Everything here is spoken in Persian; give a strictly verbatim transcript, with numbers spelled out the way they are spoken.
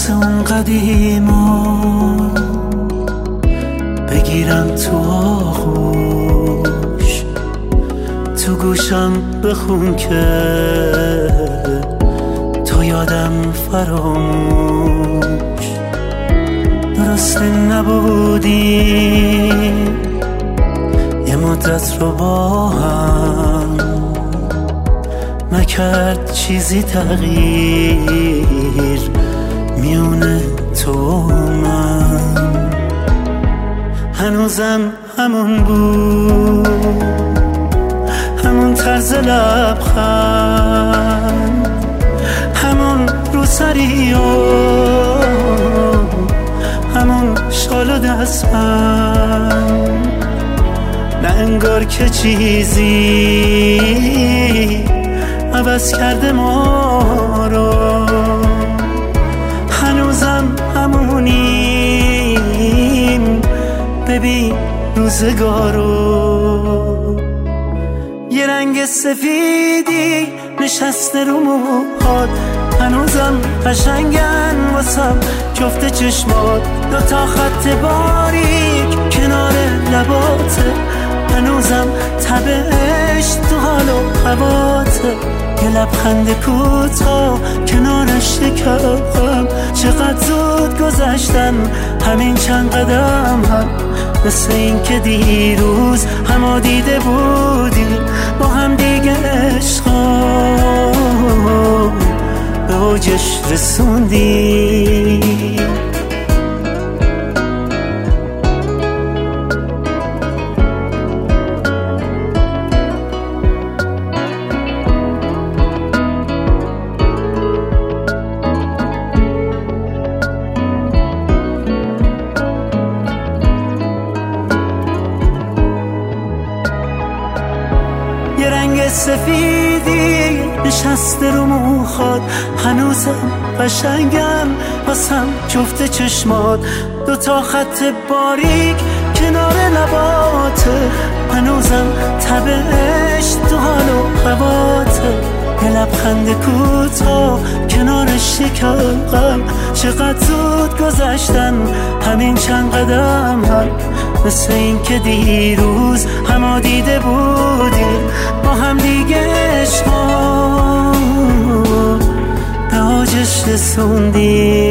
واسه اون قدیما بگیرم تو آغوش، تو گوشم بخون که تو یادم فراموش. درسته نبودیم یه مدت رو با هم، نکرد چیزی تغییر میونه تو و من. هنوزم همون بود، همون طرز لبخند، همون روسری و همون شال و دستبند. نه انگار که چیزی عوض کرده ما رو، هنوزم همونیم، ببین روزگارو. یه رنگ سفیدی نشسته رو موهات، هنوزم قشنگن واسم جفت چشمات. دوتا خط باریک کنار لباته، هنوزم تبش تو حال و هواته. یه لبخند کوتاه کنارش شکم، چقدر زود گذشتن همین چند قدم هم. مثل این که دیروز همو دیده بودیم با هم دیگه عشقا به اوجش رسوندیم. یه رنگ سفیدی نشسته رو موهات، هنوزم قشنگم واسم جفت چشمات. دوتا خط باریک کنار لباته، هنوزم تبش تو حال و هواته. یه لبخند کوتاه کنارش شکم، چقدر زود گذشتن همین چند قدم هم. مثل این که دیروز همو دیده بودیم با هم دیگه عشقا به اوجش رسوندیم.